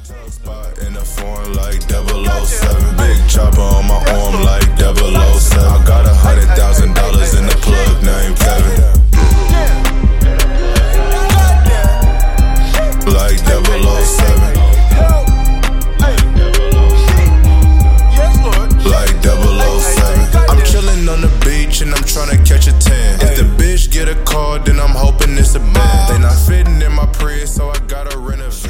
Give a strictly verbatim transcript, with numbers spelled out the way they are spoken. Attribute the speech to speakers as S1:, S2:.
S1: Spot in the foreign like double oh seven. Big chopper on my arm like double oh seven. I got a hundred thousand dollars in the plug named Kevin. Like double oh seven. Like double oh seven. I'm chillin' on the beach and I'm tryna catch a tan. If the bitch get a call, then I'm hoping it's a man. They not fitting in my Prius, so I gotta renovate.